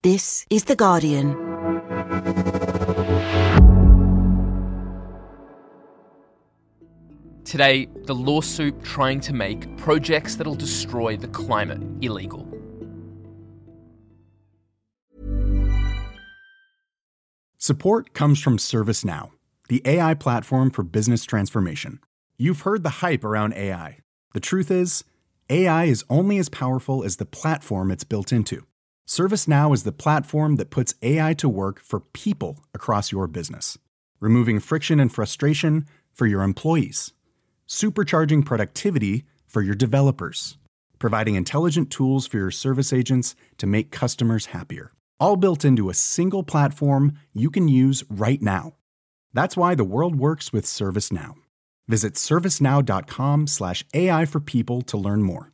This is The Guardian. Today, the lawsuit trying to make projects that'll destroy the climate illegal. Support comes from ServiceNow, the AI platform for business transformation. You've heard the hype around AI. The truth is, AI is only as powerful as the platform it's built into. ServiceNow is the platform that puts AI to work for people across your business, removing friction and frustration for your employees, supercharging productivity for your developers, providing intelligent tools for your service agents to make customers happier, all built into a single platform you can use right now. That's why the world works with ServiceNow. Visit servicenow.com/AI for people to learn more.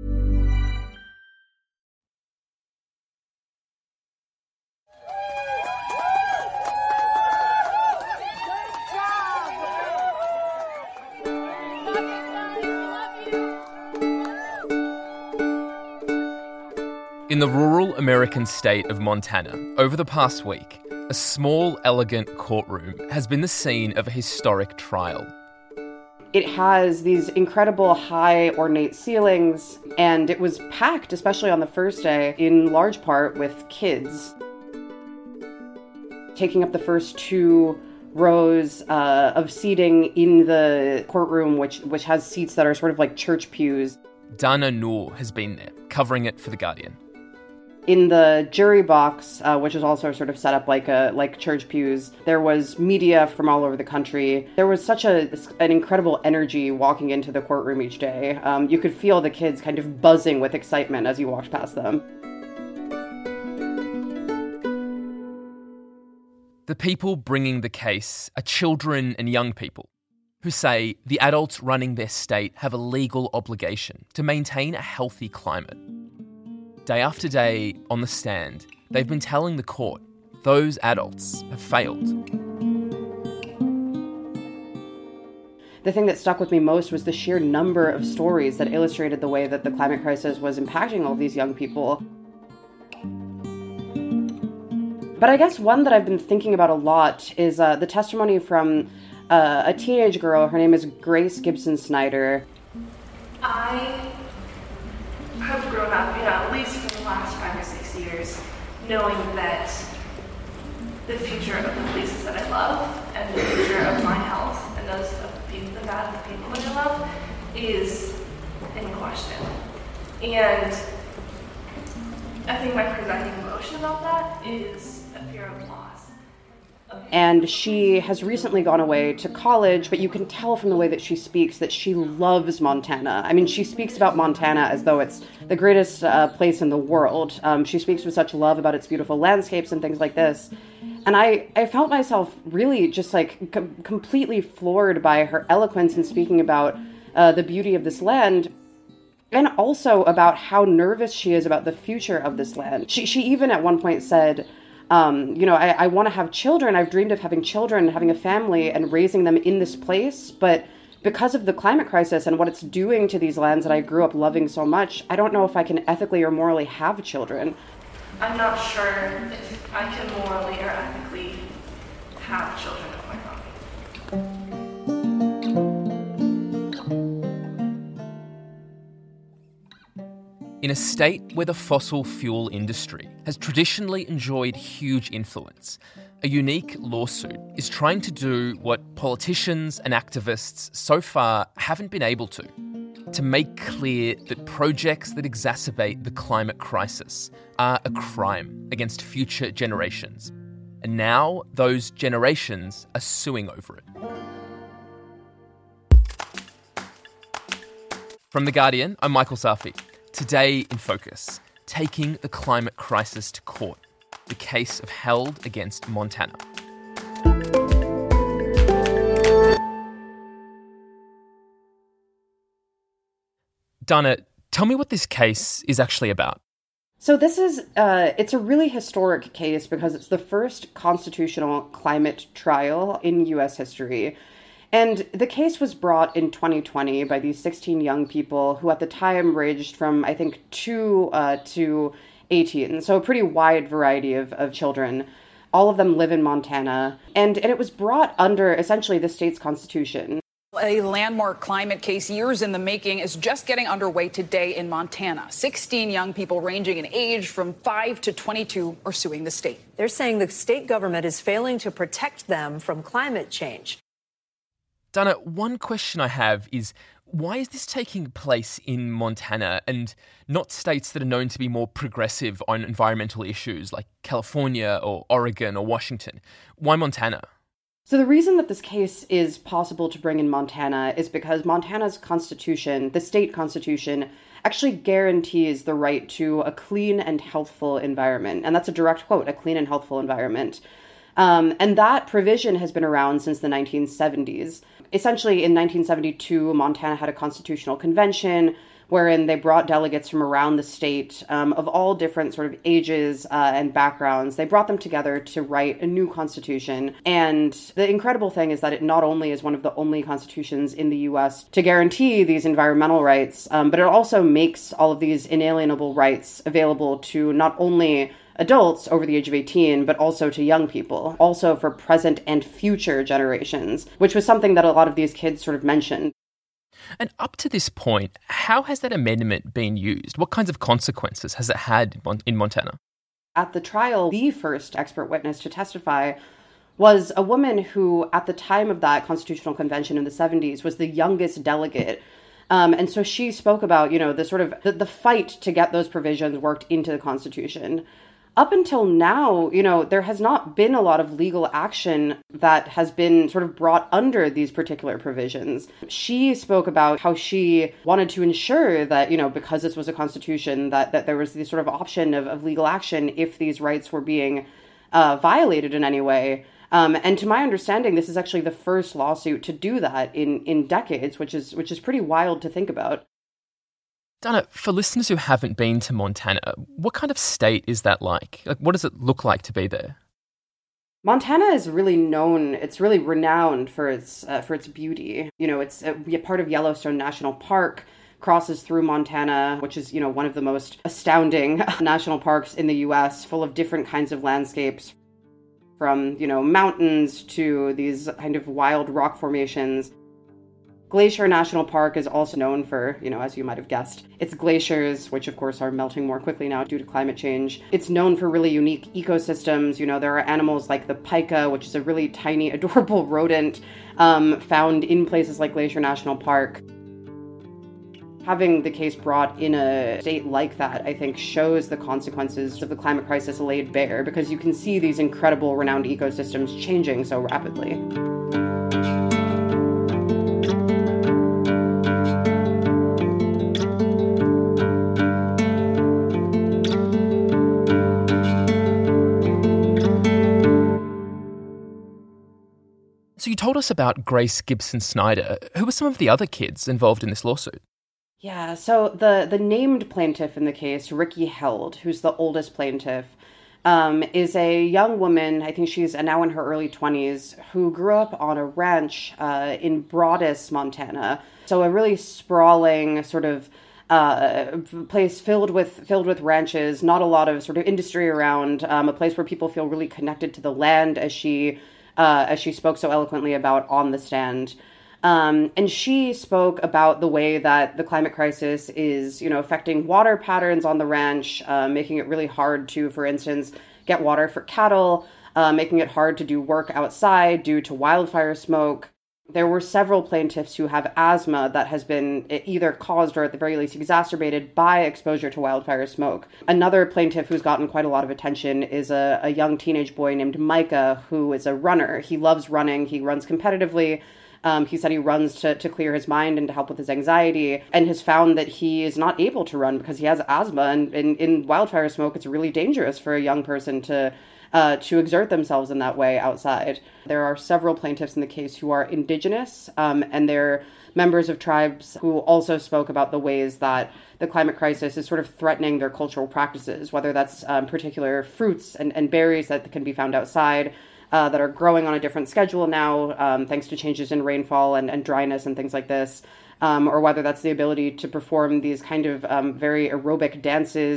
In the rural American state of Montana, over the past week, a small, elegant courtroom has been the scene of a historic trial. It has these incredible high ornate ceilings, and it was packed, especially on the first day, in large part with kids. Taking up the first two rows of seating in the courtroom, which has seats that are sort of like church pews. Dana Noor has been there, covering it for The Guardian. In the jury box, which is also sort of set up like church pews, there was media from all over the country. There was such an incredible energy walking into the courtroom each day. You could feel the kids kind of buzzing with excitement as you walked past them. The people bringing the case are children and young people who say the adults running their state have a legal obligation to maintain a healthy climate. Day after day, on the stand, they've been telling the court those adults have failed. The thing that stuck with me most was the sheer number of stories that illustrated the way that the climate crisis was impacting all of these young people. But I guess one that I've been thinking about a lot is the testimony from a teenage girl. Her name is Grace Gibson Snyder. I have grown up, at least for the last 5 or 6 years, knowing that the future of the places that I love and the future of my health and those of the people that I love is in question. And I think my presiding emotion about that is a fear of loss. And she has recently gone away to college, but you can tell from the way that she speaks that she loves Montana. I mean, she speaks about Montana as though it's the greatest place in the world. She speaks with such love about its beautiful landscapes and things like this. And I felt myself really just completely floored by her eloquence in speaking about the beauty of this land, and also about how nervous she is about the future of this land. She even at one point said, I want to have children. I've dreamed of having children, having a family, and raising them in this place. But because of the climate crisis and what it's doing to these lands that I grew up loving so much, I don't know if I can ethically or morally have children. I'm not sure if I can morally or ethically have children of my own. In a state where the fossil fuel industry has traditionally enjoyed huge influence, a unique lawsuit is trying to do what politicians and activists so far haven't been able to make clear that projects that exacerbate the climate crisis are a crime against future generations. And now those generations are suing over it. From The Guardian, I'm Michael Safi. Today in focus, taking the climate crisis to court, the case of Held against Montana. Dana, tell me what this case is actually about. So this is, it's a really historic case because it's the first constitutional climate trial in U.S. history. And the case was brought in 2020 by these 16 young people who at the time ranged from, I think, 2 to 18. So a pretty wide variety of children. All of them live in Montana. And it was brought under essentially the state's constitution. A landmark climate case years in the making is just getting underway today in Montana. 16 young people ranging in age from 5 to 22 are suing the state. They're saying the state government is failing to protect them from climate change. Dana, one question I have is, why is this taking place in Montana and not states that are known to be more progressive on environmental issues like California or Oregon or Washington? Why Montana? So the reason that this case is possible to bring in Montana is because Montana's constitution, the state constitution, actually guarantees the right to a clean and healthful environment. And that's a direct quote, a clean and healthful environment. And that provision has been around since the 1970s. Essentially, in 1972, Montana had a constitutional convention wherein they brought delegates from around the state of all different sort of ages and backgrounds. They brought them together to write a new constitution. And the incredible thing is that it not only is one of the only constitutions in the U.S. to guarantee these environmental rights, but it also makes all of these inalienable rights available to not only adults over the age of 18, but also to young people, also for present and future generations, which was something that a lot of these kids sort of mentioned. And up to this point, how has that amendment been used? What kinds of consequences has it had in Montana? At the trial, the first expert witness to testify was a woman who, at the time of that constitutional convention in the 70s, was the youngest delegate. And so she spoke about, the sort of the fight to get those provisions worked into the Constitution. Up until now, there has not been a lot of legal action that has been sort of brought under these particular provisions. She spoke about how she wanted to ensure that, because this was a constitution, that there was this sort of option of legal action if these rights were being violated in any way. And to my understanding, this is actually the first lawsuit to do that in decades, which is pretty wild to think about. Dana, for listeners who haven't been to Montana, what kind of state is that like? What does it look like to be there? Montana is really known, it's really renowned for its beauty. It's a part of Yellowstone National Park, crosses through Montana, which is, one of the most astounding national parks in the U.S., full of different kinds of landscapes, from, mountains to these kind of wild rock formations. Glacier National Park is also known for, as you might have guessed, its glaciers, which of course are melting more quickly now due to climate change. It's known for really unique ecosystems. There are animals like the pika, which is a really tiny, adorable rodent found in places like Glacier National Park. Having the case brought in a state like that, I think, shows the consequences of the climate crisis laid bare, because you can see these incredible, renowned ecosystems changing so rapidly. So you told us about Grace Gibson Snyder. Who were some of the other kids involved in this lawsuit? Yeah, so the named plaintiff in the case, Ricky Held, who's the oldest plaintiff, is a young woman, I think she's now in her early 20s, who grew up on a ranch in Broadus, Montana. So a really sprawling sort of place filled with ranches, not a lot of sort of industry around, a place where people feel really connected to the land, as she spoke so eloquently about on the stand. And she spoke about the way that the climate crisis is, affecting water patterns on the ranch, making it really hard to, for instance, get water for cattle, making it hard to do work outside due to wildfire smoke. There were several plaintiffs who have asthma that has been either caused or at the very least exacerbated by exposure to wildfire smoke. Another plaintiff who's gotten quite a lot of attention is a young teenage boy named Micah, who is a runner. He loves running. He runs competitively. He said he runs to clear his mind and to help with his anxiety, and has found that he is not able to run because he has asthma. And in wildfire smoke, it's really dangerous for a young person to exert themselves in that way outside. There are several plaintiffs in the case who are indigenous, and they're members of tribes who also spoke about the ways that the climate crisis is sort of threatening their cultural practices, whether that's particular fruits and berries that can be found outside, that are growing on a different schedule now, thanks to changes in rainfall and dryness and things like this, or whether that's the ability to perform these kind of very aerobic dances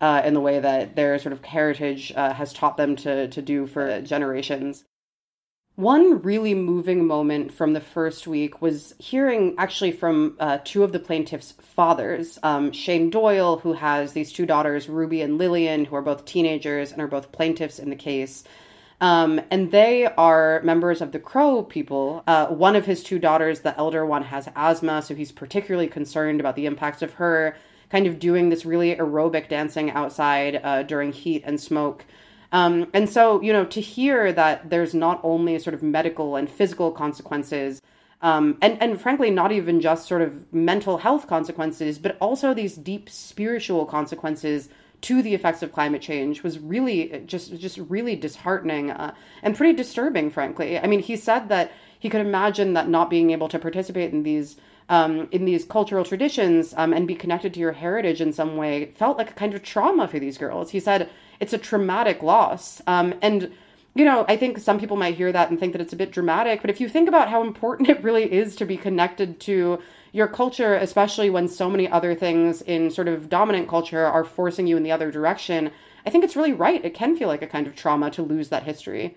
in the way that their sort of heritage has taught them to do for generations. One really moving moment from the first week was hearing actually from two of the plaintiffs' fathers, Shane Doyle, who has these two daughters, Ruby and Lillian, who are both teenagers and are both plaintiffs in the case. And they are members of the Crow people. One of his two daughters, the elder one, has asthma, so he's particularly concerned about the impacts of her kind of doing this really aerobic dancing outside during heat and smoke. And so, to hear that there's not only sort of medical and physical consequences, and frankly, not even just sort of mental health consequences, but also these deep spiritual consequences to the effects of climate change was really just really disheartening and pretty disturbing, frankly. I mean, he said that he could imagine that not being able to participate in these cultural traditions and be connected to your heritage in some way felt like a kind of trauma for these girls. He said it's a traumatic loss. And, I think some people might hear that and think that it's a bit dramatic, but if you think about how important it really is to be connected to your culture, especially when so many other things in sort of dominant culture are forcing you in the other direction, I think it's really right. It can feel like a kind of trauma to lose that history.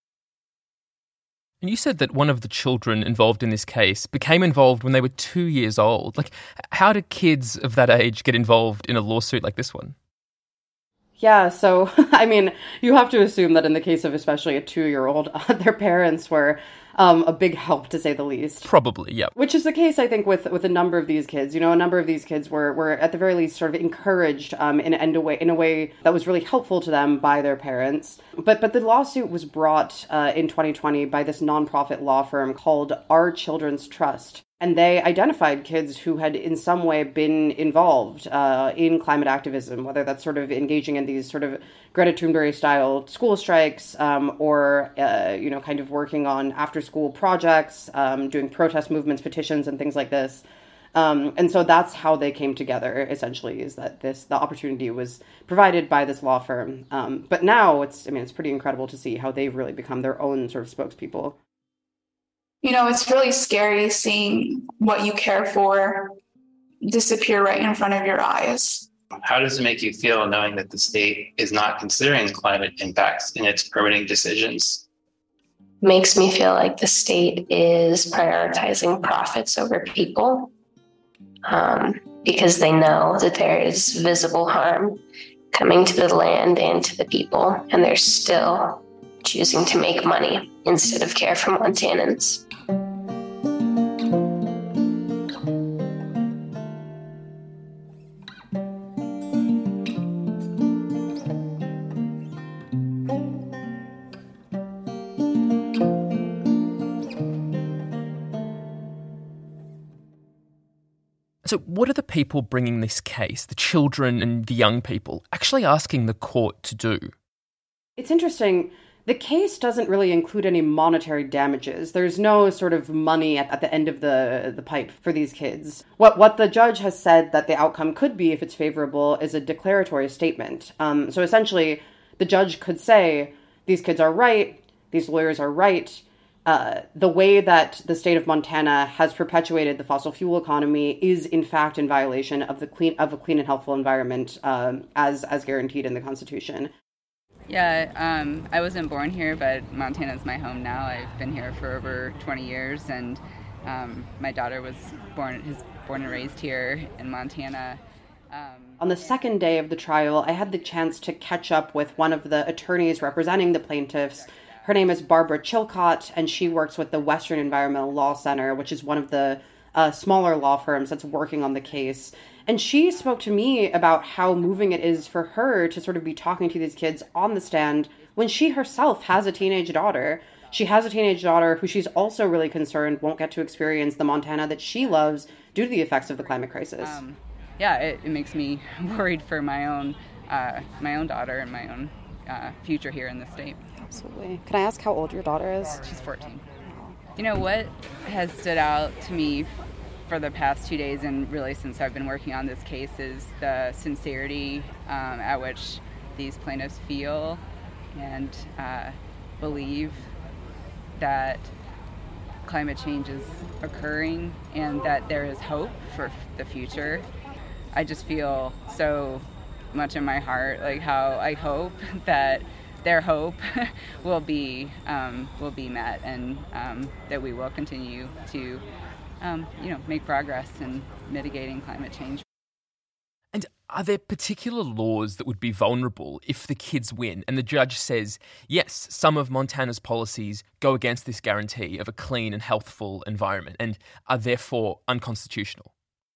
And you said that one of the children involved in this case became involved when they were 2 years old. Like, how do kids of that age get involved in a lawsuit like this one? Yeah, so, I mean, you have to assume that in the case of especially a 2-year-old, their parents were a big help, to say the least. Probably, yeah. Which is the case, I think, with a number of these kids. A number of these kids were at the very least sort of encouraged in a way that was really helpful to them by their parents. But the lawsuit was brought in 2020 by this nonprofit law firm called Our Children's Trust. And they identified kids who had in some way been involved in climate activism, whether that's sort of engaging in these sort of Greta Thunberg-style school strikes or, kind of working on after-school projects, doing protest movements, petitions, and things like this. And so that's how they came together, essentially, is that the opportunity was provided by this law firm. But now it's pretty incredible to see how they've really become their own sort of spokespeople. It's really scary seeing what you care for disappear right in front of your eyes. How does it make you feel knowing that the state is not considering the climate impacts in its permitting decisions? Makes me feel like the state is prioritizing profits over people because they know that there is visible harm coming to the land and to the people, and they're still choosing to make money instead of care for Montanans. So what are the people bringing this case, the children and the young people, actually asking the court to do? It's interesting. The case doesn't really include any monetary damages. There's no sort of money at the end of the pipe for these kids. What the judge has said that the outcome could be, if it's favorable, is a declaratory statement. So essentially, the judge could say, these kids are right, these lawyers are right. The way that the state of Montana has perpetuated the fossil fuel economy is, in fact, in violation of a clean and healthful environment as guaranteed in the Constitution. Yeah, I wasn't born here, but Montana's my home now. I've been here for over 20 years, and my daughter is born and raised here in Montana. On the second day of the trial, I had the chance to catch up with one of the attorneys representing the plaintiffs. Her name is Barbara Chilcott, and she works with the Western Environmental Law Center, which is one of the smaller law firms that's working on the case. And she spoke to me about how moving it is for her to sort of be talking to these kids on the stand when she herself has a teenage daughter. She has a teenage daughter who she's also really concerned won't get to experience the Montana that she loves due to the effects of the climate crisis. It makes me worried for my own daughter and my own future here in the state. Absolutely. Can I ask how old your daughter is? She's 14. What has stood out to me for the past 2 days, and really since I've been working on this case, is the sincerity at which these plaintiffs feel and believe that climate change is occurring and that there is hope for the future. I just feel so much in my heart, like how I hope that their hope will be met, and that we will continue to make progress in mitigating climate change. And are there particular laws that would be vulnerable if the kids win and the judge says, yes, some of Montana's policies go against this guarantee of a clean and healthful environment and are therefore unconstitutional?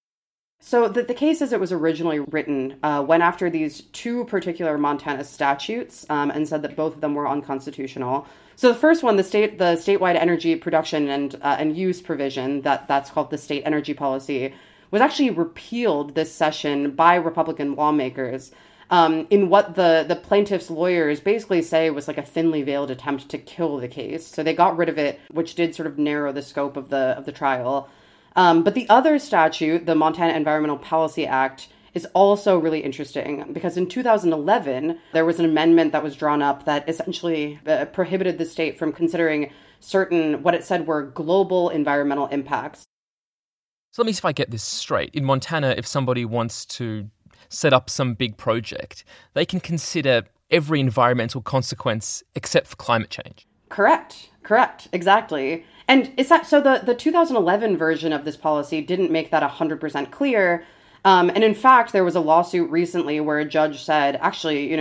So the case as it was originally written went after these two particular Montana statutes and said that both of them were unconstitutional. So the first one, the statewide energy production and use provision, that's called the state energy policy, was actually repealed this session by Republican lawmakers in what the plaintiff's lawyers basically say was like a thinly veiled attempt to kill the case. So they got rid of it, which did sort of narrow the scope of the trial. But the other statute, the Montana Environmental Policy Act, is also really interesting because in 2011, there was an amendment that was drawn up that essentially prohibited the state from considering certain, what it said were global environmental impacts. So let me see if I get this straight. In Montana, if somebody wants to set up some big project, they can consider every environmental consequence except for climate change. Correct, exactly. And it's that, so the 2011 version of this policy didn't make that 100% clear. And in fact, there was a lawsuit recently where a judge said, actually,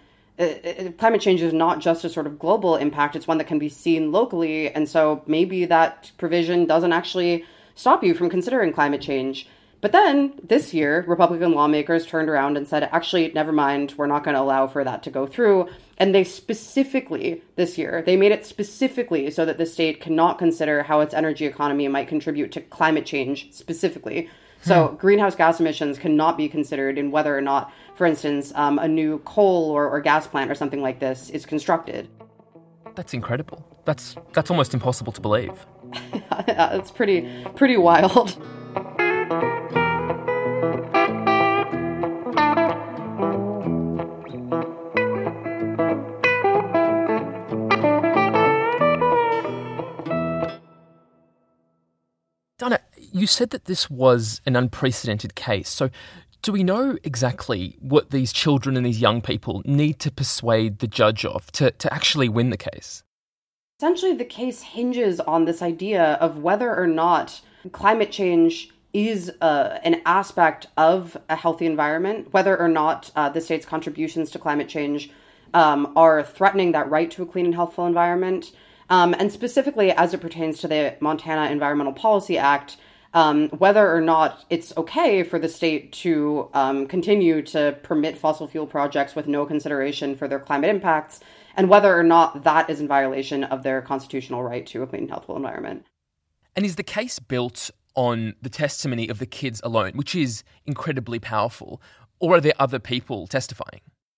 climate change is not just a sort of global impact, it's one that can be seen locally. And so maybe that provision doesn't actually stop you from considering climate change. But then this year, Republican lawmakers turned around and said, actually, never mind, we're not going to allow for that to go through. And they specifically, this year, they made it specifically so that the state cannot consider how its energy economy might contribute to climate change specifically. So greenhouse gas emissions cannot be considered in whether or not, for instance, a new coal or gas plant or something like this is constructed. That's incredible. That's almost impossible to believe. It's pretty wild. Donna, you said that this was an unprecedented case. So do we know exactly what these children and these young people need to persuade the judge of to actually win the case? Essentially, the case hinges on this idea of whether or not climate change is an aspect of a healthy environment, whether or not the state's contributions to climate change are threatening that right to a clean and healthful environment. And specifically, as it pertains to the Montana Environmental Policy Act, whether or not it's okay for the state to continue to permit fossil fuel projects with no consideration for their climate impacts, and whether or not that is in violation of their constitutional right to a clean and healthful environment. And is the case built on the testimony of the kids alone, which is incredibly powerful, or are there other people testifying?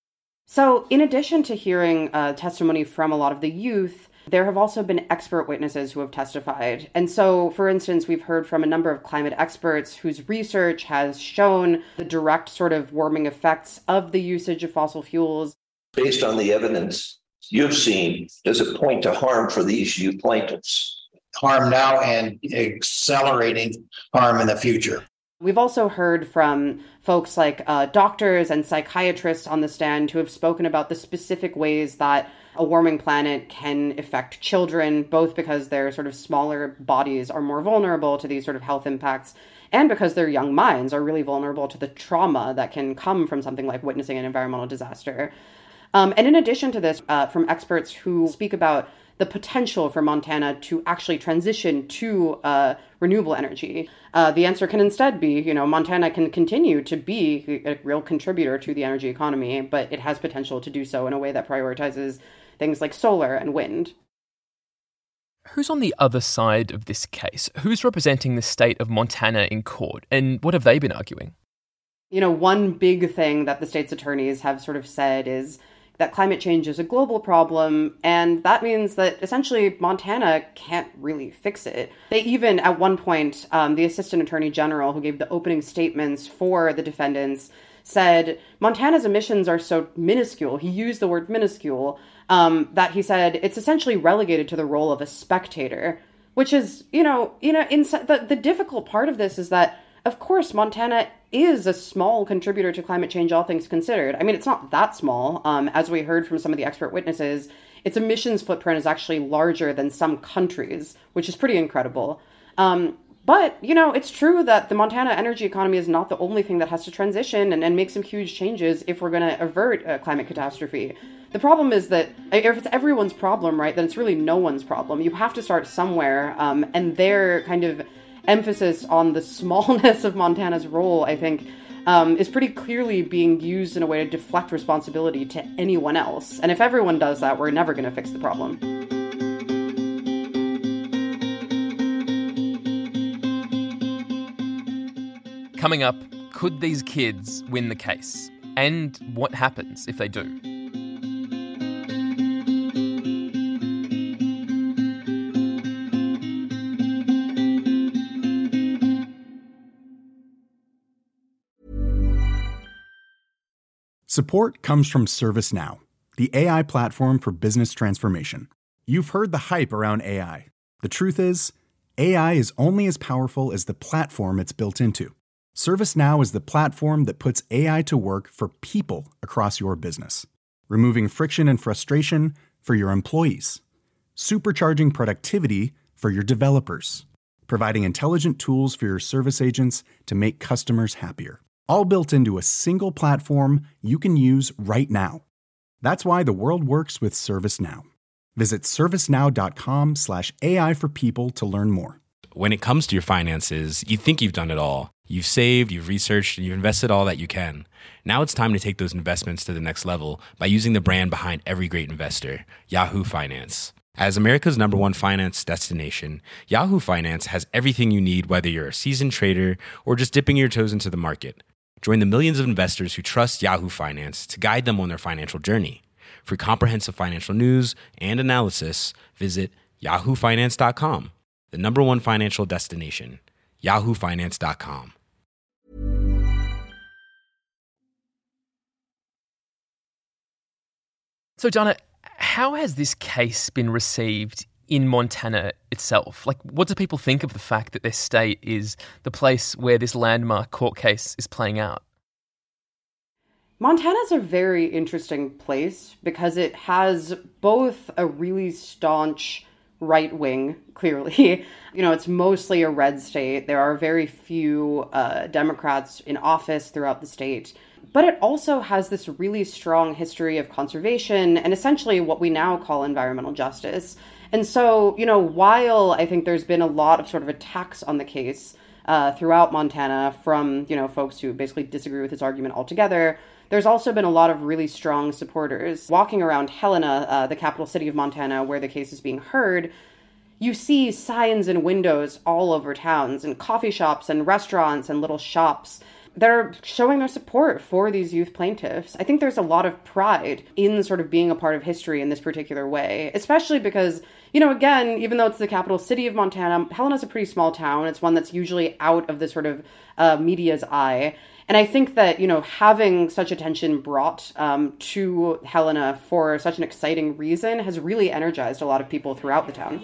So in addition to hearing testimony from a lot of the youth, there have also been expert witnesses who have testified. And so, for instance, we've heard from a number of climate experts whose research has shown the direct sort of warming effects of the usage of fossil fuels. Based on the evidence you've seen, does it point to harm for these youth plaintiffs? Harm now and accelerating harm in the future. We've also heard from folks like doctors and psychiatrists on the stand who have spoken about the specific ways that a warming planet can affect children, both because their sort of smaller bodies are more vulnerable to these sort of health impacts, and because their young minds are really vulnerable to the trauma that can come from something like witnessing an environmental disaster. And in addition to this, from experts who speak about the potential for Montana to actually transition to renewable energy. The answer can instead be, Montana can continue to be a real contributor to the energy economy, but it has potential to do so in a way that prioritizes things like solar and wind. Who's on the other side of this case? Who's representing the state of Montana in court, and what have they been arguing? One big thing that the state's attorneys have sort of said is that climate change is a global problem, and that means that essentially Montana can't really fix it. They even, at one point, the assistant attorney general who gave the opening statements for the defendants said Montana's emissions are so minuscule, he used the word minuscule, that he said it's essentially relegated to the role of a spectator, which is, the difficult part of this is that of course, Montana is a small contributor to climate change, all things considered. I mean, it's not that small. As we heard from some of the expert witnesses, its emissions footprint is actually larger than some countries, which is pretty incredible. But, it's true that the Montana energy economy is not the only thing that has to transition and make some huge changes if we're going to avert a climate catastrophe. The problem is that if it's everyone's problem, right, then it's really no one's problem. You have to start somewhere, and their kind of emphasis on the smallness of Montana's role, I think, is pretty clearly being used in a way to deflect responsibility to anyone else. And if everyone does that, we're never going to fix the problem. Coming up, could these kids win the case? And what happens if they do? Support comes from ServiceNow, the AI platform for business transformation. You've heard the hype around AI. The truth is, AI is only as powerful as the platform it's built into. ServiceNow is the platform that puts AI to work for people across your business, removing friction and frustration for your employees, supercharging productivity for your developers, providing intelligent tools for your service agents to make customers happier. All built into a single platform you can use right now. That's why the world works with ServiceNow. Visit servicenow.com/AI for people to learn more. When it comes to your finances, you think you've done it all. You've saved, you've researched, and you've invested all that you can. Now it's time to take those investments to the next level by using the brand behind every great investor, Yahoo Finance. As America's #1 finance destination, Yahoo Finance has everything you need, whether you're a seasoned trader or just dipping your toes into the market. Join the millions of investors who trust Yahoo Finance to guide them on their financial journey. For comprehensive financial news and analysis, visit yahoofinance.com, the #1 financial destination, yahoofinance.com. So, Donna, how has this case been received in Montana itself? Like, what do people think of the fact that their state is the place where this landmark court case is playing out? Montana's a very interesting place because it has both a really staunch right wing, clearly. It's mostly a red state. There are very few Democrats in office throughout the state. But it also has this really strong history of conservation and essentially what we now call environmental justice. And so, while I think there's been a lot of sort of attacks on the case throughout Montana from, folks who basically disagree with his argument altogether, there's also been a lot of really strong supporters. Walking around Helena, the capital city of Montana, where the case is being heard, you see signs and windows all over towns and coffee shops and restaurants and little shops. They're showing their support for these youth plaintiffs. I think there's a lot of pride in sort of being a part of history in this particular way, especially because, again, even though it's the capital city of Montana, Helena's a pretty small town. It's one that's usually out of the sort of media's eye. And I think that, having such attention brought to Helena for such an exciting reason has really energized a lot of people throughout the town.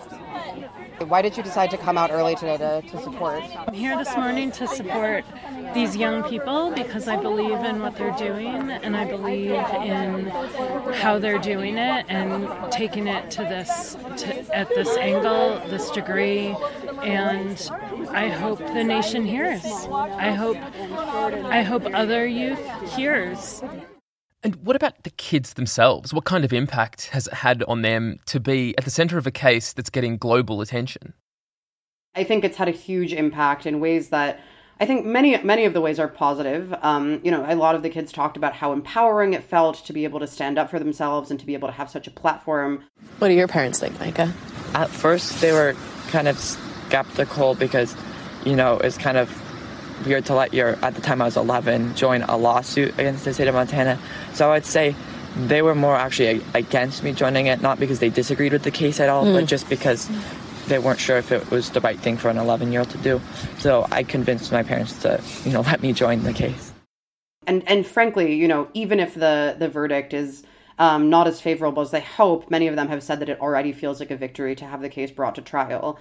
Why did you decide to come out early today to support? I'm here this morning to support these young people because I believe in what they're doing and I believe in how they're doing it and taking it at this angle, this degree, and I hope the nation hears. I hope other youth hears. And what about the kids themselves? What kind of impact has it had on them to be at the centre of a case that's getting global attention? I think it's had a huge impact in ways that I think many of the ways are positive. A lot of the kids talked about how empowering it felt to be able to stand up for themselves and to be able to have such a platform. What do your parents think, Micah? At first, they were kind of skeptical because, it's kind of weird to let at the time I was 11, join a lawsuit against the state of Montana. So I would say they were more actually against me joining it, not because they disagreed with the case at all, but just because they weren't sure if it was the right thing for an 11-year-old to do. So I convinced my parents to, let me join the case. And frankly, even if the verdict is not as favorable as they hope, many of them have said that it already feels like a victory to have the case brought to trial.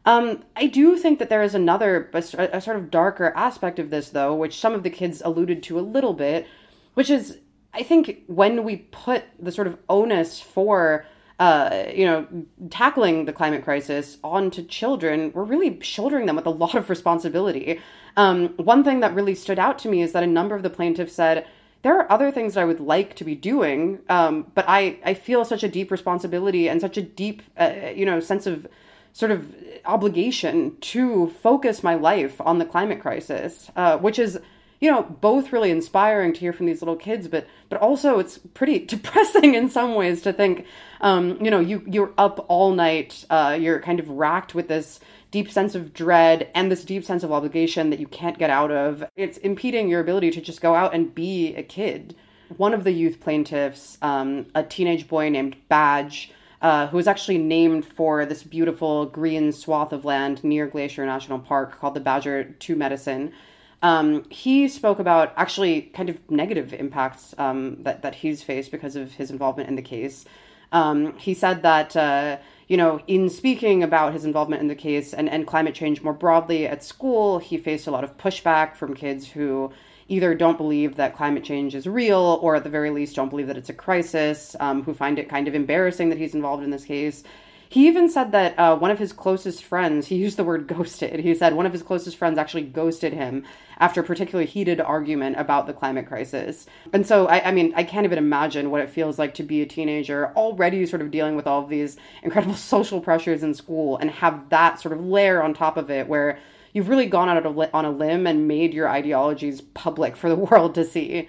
I do think that there is a sort of darker aspect of this, though, which some of the kids alluded to a little bit, which is, I think, when we put the sort of onus for, tackling the climate crisis onto children, we're really shouldering them with a lot of responsibility. One thing that really stood out to me is that a number of the plaintiffs said, there are other things that I would like to be doing, but I feel such a deep responsibility and such a deep, sense of sort of obligation to focus my life on the climate crisis, which is, both really inspiring to hear from these little kids, but also it's pretty depressing in some ways to think, you're up all night, you're kind of racked with this deep sense of dread and this deep sense of obligation that you can't get out of. It's impeding your ability to just go out and be a kid. One of the youth plaintiffs, a teenage boy named Badge, who was actually named for this beautiful green swath of land near Glacier National Park called the Badger 2 Medicine. He spoke about actually kind of negative impacts that he's faced because of his involvement in the case. He said that, in speaking about his involvement in the case and climate change more broadly at school, he faced a lot of pushback from kids who either don't believe that climate change is real or at the very least don't believe that it's a crisis, who find it kind of embarrassing that he's involved in this case. He even said that one of his closest friends, he used the word ghosted. He said one of his closest friends actually ghosted him after a particularly heated argument about the climate crisis. And so, I can't even imagine what it feels like to be a teenager already sort of dealing with all of these incredible social pressures in school and have that sort of layer on top of it where you've really gone out on a limb and made your ideologies public for the world to see.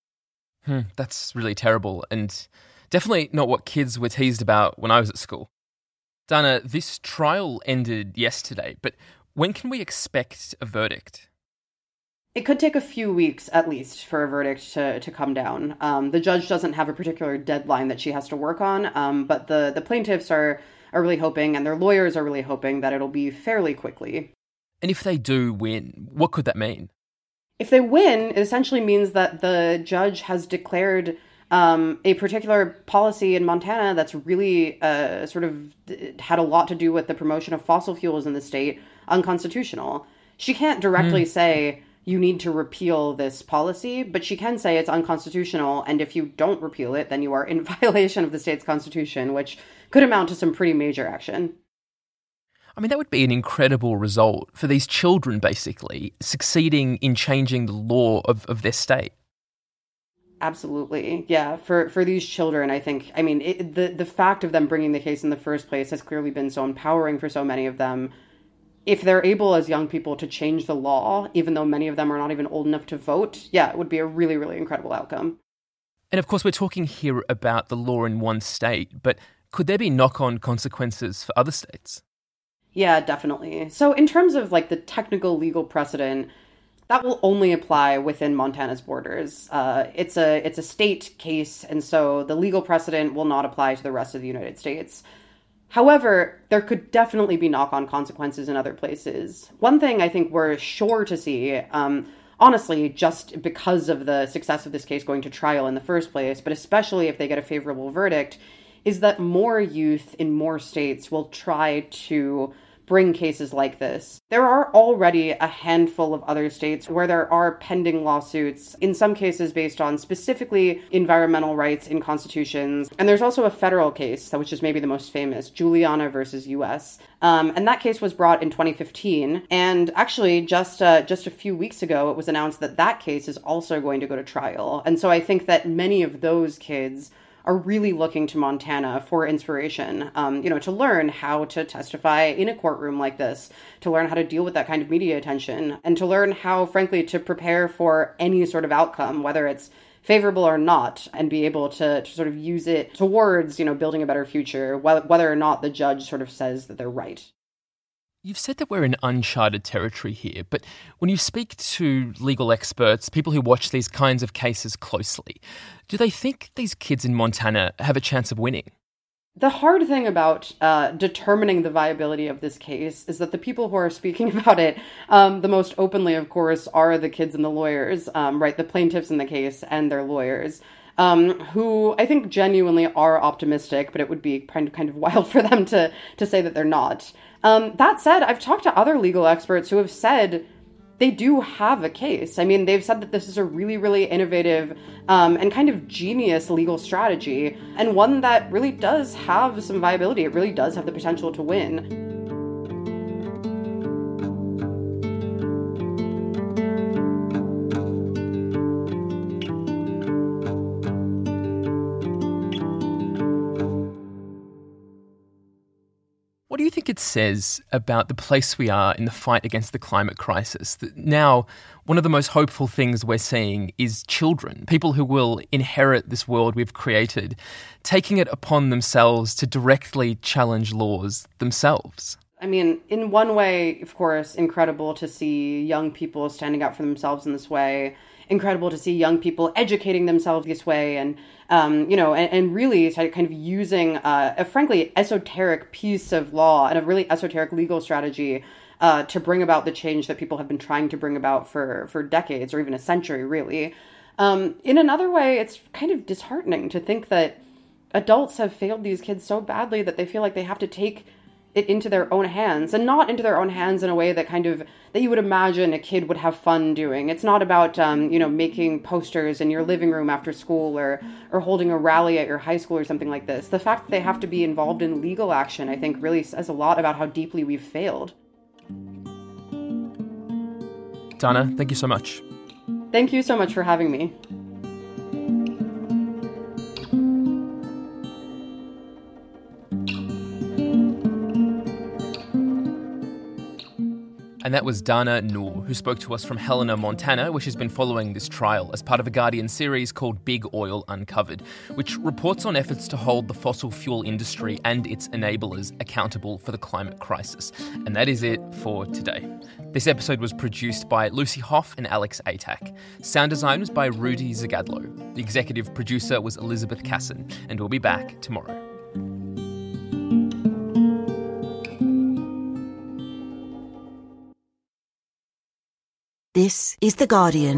That's really terrible and definitely not what kids were teased about when I was at school. Dana, this trial ended yesterday, but when can we expect a verdict? It could take a few weeks, at least, for a verdict to come down. The judge doesn't have a particular deadline that she has to work on, but the plaintiffs are really hoping, and their lawyers are really hoping, that it'll be fairly quickly. And if they do win, what could that mean? If they win, it essentially means that the judge has declared a particular policy in Montana that's really sort of had a lot to do with the promotion of fossil fuels in the state unconstitutional. She can't directly say you need to repeal this policy, but she can say it's unconstitutional, and if you don't repeal it, then you are in violation of the state's constitution, which could amount to some pretty major action. I mean, that would be an incredible result for these children, basically, succeeding in changing the law of their state. Absolutely. Yeah. For these children, I think, the fact of them bringing the case in the first place has clearly been so empowering for so many of them. If they're able as young people to change the law, even though many of them are not even old enough to vote, it would be a really, really incredible outcome. And of course, we're talking here about the law in one state, but could there be knock-on consequences for other states? Yeah, definitely. So in terms of the technical legal precedent, that will only apply within Montana's borders. It's a state case, and so the legal precedent will not apply to the rest of the United States. However, there could definitely be knock-on consequences in other places. One thing I think we're sure to see, honestly, just because of the success of this case going to trial in the first place, but especially if they get a favorable verdict, is that more youth in more states will try to bring cases like this. There are already a handful of other states where there are pending lawsuits, in some cases based on specifically environmental rights in constitutions. And there's also a federal case, which is maybe the most famous, Juliana versus U.S. And that case was brought in 2015. And actually, just a few weeks ago, it was announced that that case is also going to go to trial. And so I think that many of those kids are really looking to Montana for inspiration, to learn how to testify in a courtroom like this, to learn how to deal with that kind of media attention, and to learn how, frankly, to prepare for any sort of outcome, whether it's favorable or not, and be able to sort of use it towards, building a better future, whether or not the judge sort of says that they're right. You've said that we're in uncharted territory here, but when you speak to legal experts, people who watch these kinds of cases closely, do they think these kids in Montana have a chance of winning? The hard thing about determining the viability of this case is that the people who are speaking about it the most openly, of course, are the kids and the lawyers, right? The plaintiffs in the case and their lawyers. who I think genuinely are optimistic, but it would be kind of wild for them to say that they're not. That said, I've talked to other legal experts who have said they do have a case. I mean, they've said that this is a really, really innovative and kind of genius legal strategy, and one that really does have some viability. It really does have the potential to win. What do you think it says about the place we are in the fight against the climate crisis? That now, one of the most hopeful things we're seeing is children, people who will inherit this world we've created, taking it upon themselves to directly challenge laws themselves. I mean, in one way, of course, incredible to see young people standing up for themselves in this way. Incredible to see young people educating themselves this way, and really kind of using a frankly esoteric piece of law and a really esoteric legal strategy to bring about the change that people have been trying to bring about for decades or even a century, really. In another way, it's kind of disheartening to think that adults have failed these kids so badly that they feel like they have to take it into their own hands, and not into their own hands in a way that that you would imagine a kid would have fun doing. It's not about, making posters in your living room after school or holding a rally at your high school or something like this. The fact that they have to be involved in legal action, I think, really says a lot about how deeply we've failed. Dana, thank you so much. Thank you so much for having me. And that was Dana Noor, who spoke to us from Helena, Montana, where she's been following this trial as part of a Guardian series called Big Oil Uncovered, which reports on efforts to hold the fossil fuel industry and its enablers accountable for the climate crisis. And that is it for today. This episode was produced by Lucy Hoff and Alex Atack. Sound design was by Rudy Zagadlo. The executive producer was Elizabeth Casson, and we'll be back tomorrow. This is The Guardian.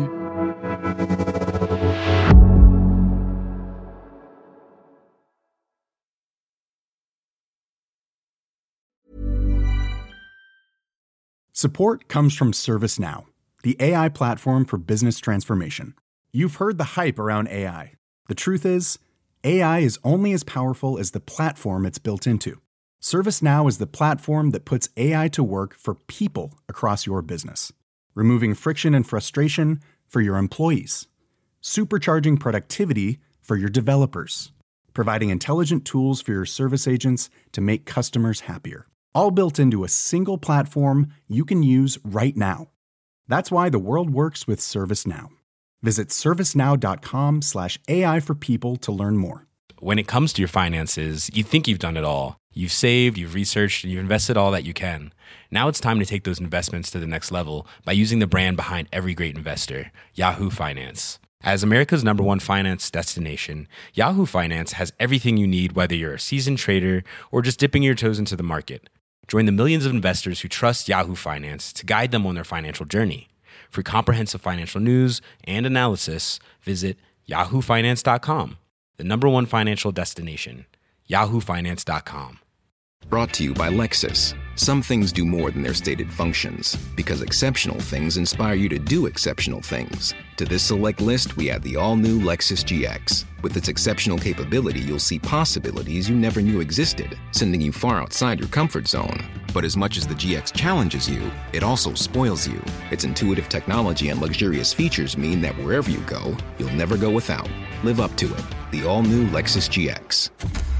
Support comes from ServiceNow, the AI platform for business transformation. You've heard the hype around AI. The truth is, AI is only as powerful as the platform it's built into. ServiceNow is the platform that puts AI to work for people across your business. Removing friction and frustration for your employees, supercharging productivity for your developers, providing intelligent tools for your service agents to make customers happier. All built into a single platform you can use right now. That's why the world works with ServiceNow. Visit servicenow.com/AI for people to learn more. When it comes to your finances, you think you've done it all. You've saved, you've researched, and you've invested all that you can. Now it's time to take those investments to the next level by using the brand behind every great investor, Yahoo Finance. As America's #1 finance destination, Yahoo Finance has everything you need, whether you're a seasoned trader or just dipping your toes into the market. Join the millions of investors who trust Yahoo Finance to guide them on their financial journey. For comprehensive financial news and analysis, visit yahoofinance.com, the #1 financial destination, yahoofinance.com. Brought to you by Lexus. Some things do more than their stated functions, because exceptional things inspire you to do exceptional things. To this select list, we add the all-new Lexus GX. With its exceptional capability, you'll see possibilities you never knew existed, sending you far outside your comfort zone. But as much as the GX challenges you, it also spoils you. Its intuitive technology and luxurious features mean that wherever you go, you'll never go without. Live up to it. The all-new Lexus GX.